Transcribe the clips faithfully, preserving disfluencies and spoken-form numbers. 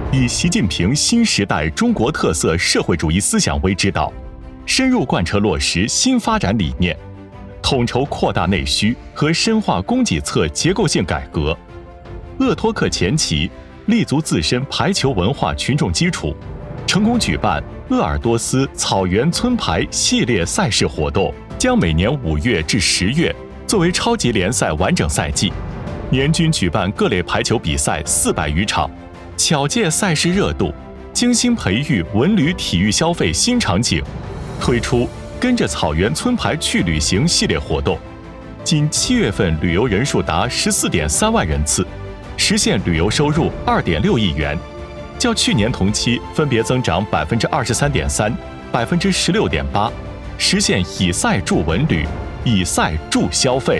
以习近平新时代中国特色社会主义思想为指导，深入贯彻落实新发展理念，统筹扩大内需和深化供给侧结构性改革，鄂托克前旗，立足自身排球文化群众基础，成功举办鄂尔多斯草原村排系列赛事活动，将每年五月至十月作为超级联赛完整赛季，年均举办各类排球比赛四百余场，巧借赛事热度，精心培育文旅体育消费新场景，推出跟着草原村排去旅行系列活动，仅七月份旅游人数达十四点三万人次，实现旅游收入二点六亿元，较去年同期分别增长百分之二十三点三、百分之十六点八，实现以赛助文旅，以赛助消费。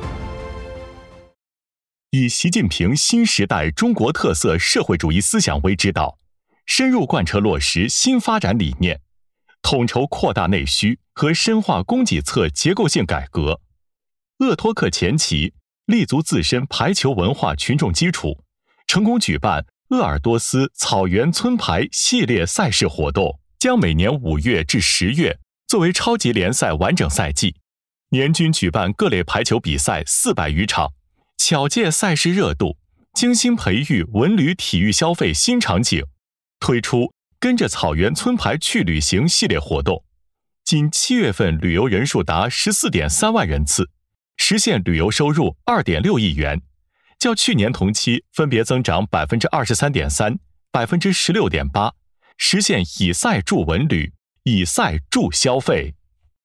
以习近平新时代中国特色社会主义思想为指导，深入贯彻落实新发展理念，统筹扩大内需和深化供给侧结构性改革，鄂托克前旗，立足自身排球文化群众基础，成功举办鄂尔多斯草原村排系列赛事活动，将每年五月至十月作为超级联赛完整赛季，年均举办各类排球比赛四百余场，巧借赛事热度，精心培育文旅体育消费新场景，推出跟着草原村排去旅行系列活动，仅七月份旅游人数达十四点三万人次，实现旅游收入二点六亿元，较去年同期分别增长百分之二十三点三、百分之十六点八，实现以赛助文旅，以赛助消费。